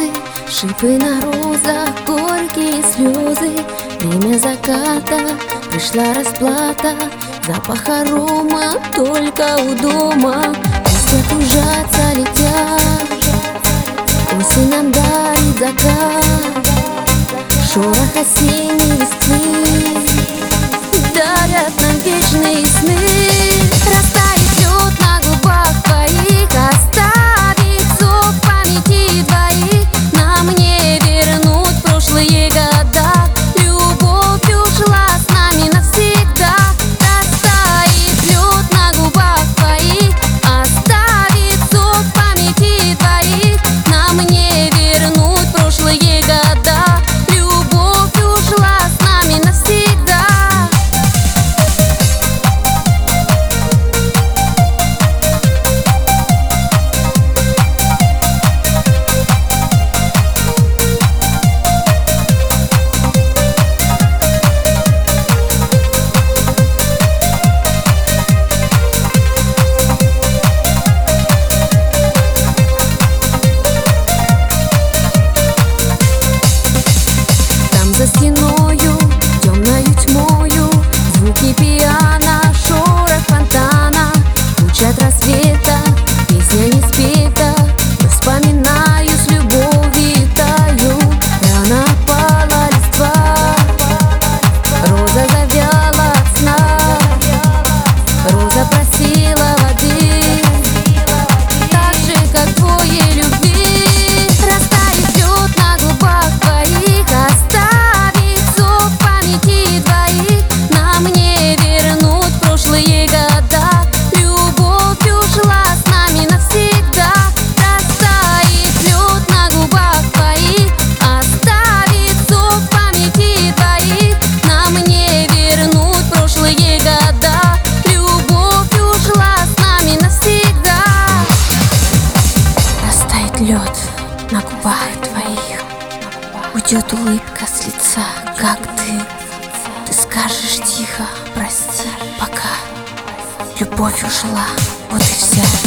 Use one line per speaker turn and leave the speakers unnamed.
розы, шипы на розах, горькие слезы. Время заката, пришла расплата, запах арома только у дома. Листья кружатся, летят, осень нам дарит закат. Шорох осенней листвы дарят нам вечные сны. Растает лед на губах твоих, оставит зов в памяти двоих. Нам не вернуть прошлые года, любовь ушла с нами навсегда. Растает лед на губах твоих, оставит зов в памяти двоих. Нам не вернуть прошлые года, любовь ушла с нами навсегда. За стеною, темною тьмою, звуки пиано, шорох фонтана. Луч от рассвета, песня не спета. Я вспоминаю, с любовью таю. Рано опала листва, роза завяла от сна. Роза просила воды, так же, как твоей любви. Растает лед на губах твоих, оставит зов в памяти двоих. Нам не вернуть прошлые года, любовь ушла с нами навсегда. Растает лед на губах твоих, оставит зов в памяти двоих. Нам не вернуть прошлые года, любовь ушла с нами навсегда. Растает лед на губах твоих, уйдет улыбка с лица, как ты скажешь тихо прости, пока любовь ушла, вот и вся.